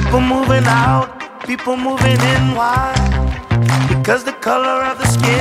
People moving out, people moving in. Why? Because the color of the skin